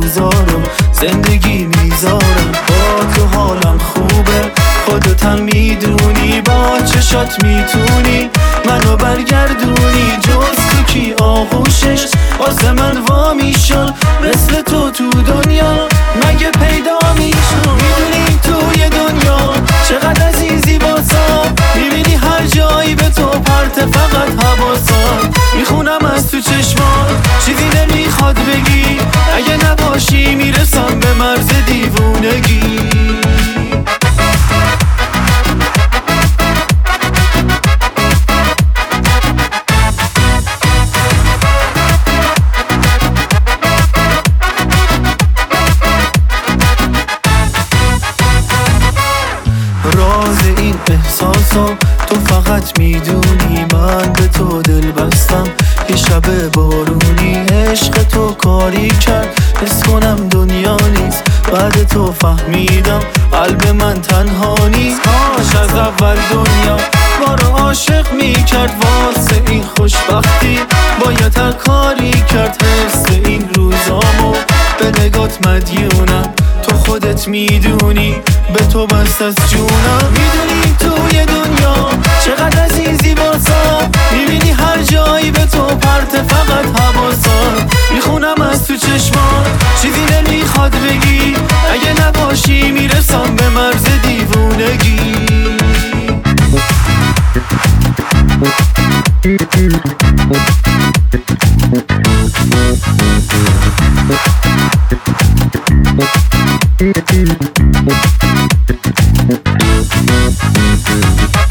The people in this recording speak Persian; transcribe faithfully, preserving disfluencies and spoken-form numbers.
بذارم زندگی میذارم. با تو حالم خوبه خودتم میدونی، با چشات میتونی منو برگردونی. جز تو کی آغوشش واسه من وا میشن، مثل تو تو دنیا مگه پیدا میشن. میدونی توی دنیا چقدر عزیزی باسم، میبینی هر جایی به تو پرت فقط حواسم. میخونم از تو چشمان چیزی نمیخواد بگی، اگه نباشی میرسم به مرز دیوونگی. راز این احساسا تو فقط میدونی، من به تو دل بستم یه شب بارونی. عشق تو کاری کرد حس کنم دنیا نیست، بعد تو فهمیدم قلب من تنها نیست. کاش از اول دنیا ما رو عاشق میکرد، واسه این خوشبختی باید هر کاری کرد. حس این روزامو به نگات مدیونم، تو خودت میدونی به تو بست از جونم. میدونی توی دنیا چقدر عزیزی باسم، میبینی هر جایی به تو پرت فقط حواسم. میخونم از تو چشمان چیزی نمیخواد بگی، اگه نباشی میرسم به مرز دیوونگی. We'll be right back.